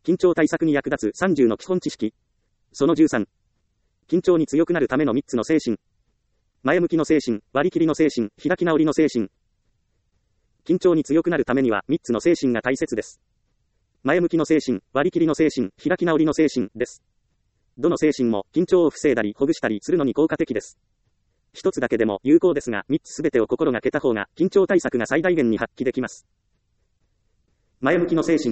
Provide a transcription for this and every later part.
緊張対策に役立つ30の基本知識。その13。緊張に強くなるための3つの精神。前向きの精神、割り切りの精神、開き直りの精神。緊張に強くなるためには3つの精神が大切です。前向きの精神、割り切りの精神、開き直りの精神です。どの精神も緊張を防いだりほぐしたりするのに効果的です。一つだけでも有効ですが、3つすべてを心がけた方が緊張対策が最大限に発揮できます。前向きの精神。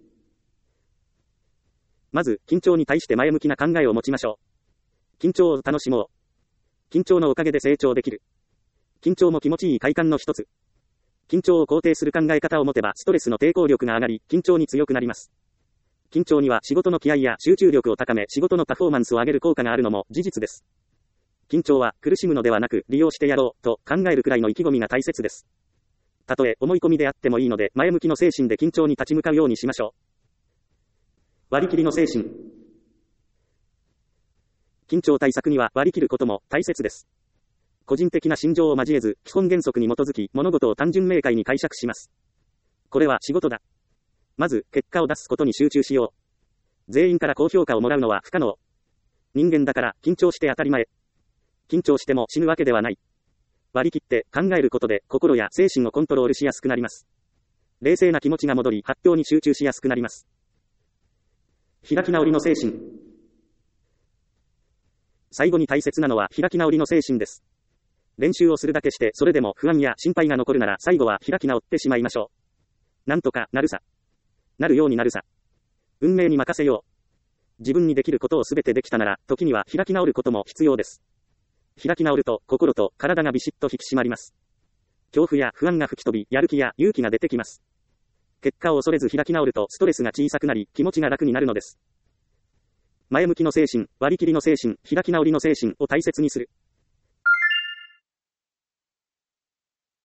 まず、緊張に対して前向きな考えを持ちましょう。緊張を楽しもう。緊張のおかげで成長できる。緊張も気持ちいい快感の一つ。緊張を肯定する考え方を持てばストレスの抵抗力が上がり、緊張に強くなります。緊張には仕事の気合や集中力を高め、仕事のパフォーマンスを上げる効果があるのも事実です。緊張は苦しむのではなく利用してやろうと考えるくらいの意気込みが大切です。たとえ思い込みであってもいいので、前向きの精神で緊張に立ち向かうようにしましょう。割り切りの精神。緊張対策には割り切ることも大切です。個人的な心情を交えず、基本原則に基づき物事を単純明快に解釈します。これは仕事だ。まず、結果を出すことに集中しよう。全員から高評価をもらうのは不可能。人間だから緊張して当たり前。緊張しても死ぬわけではない。割り切って考えることで心や精神をコントロールしやすくなります。冷静な気持ちが戻り、発表に集中しやすくなります。開き直りの精神。最後に大切なのは開き直りの精神です。練習をするだけしてそれでも不安や心配が残るなら最後は開き直ってしまいましょう。なんとかなるさ。なるようになるさ。運命に任せよう。自分にできることをすべてできたなら、時には開き直ることも必要です。開き直ると心と体がビシッと引き締まります。恐怖や不安が吹き飛び、やる気や勇気が出てきます。結果を恐れず開き直るとストレスが小さくなり、気持ちが楽になるのです。前向きの精神、割り切りの精神、開き直りの精神を大切にする。